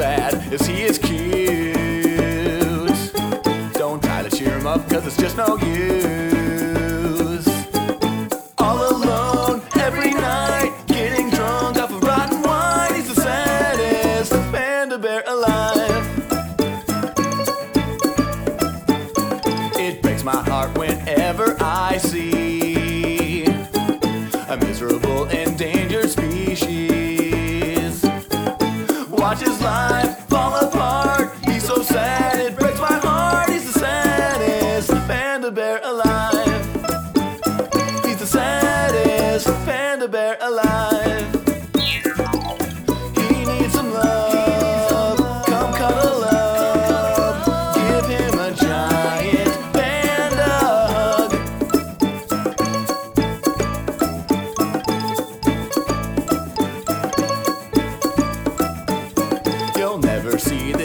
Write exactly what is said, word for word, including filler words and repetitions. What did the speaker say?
sad as he is cute. Don't try to cheer him up, cause it's just no use. All alone every night, getting drunk off of rotten wine. He's the saddest panda bear alive. It breaks my heart whenever I see a miserable endangered species. Watch his life fall apart. He's so sad, it breaks my heart. He's the saddest panda bear alive. He's the saddest panda bear alive. He needs some love. Come cuddle up. Give him a giant panda hug. You'll never see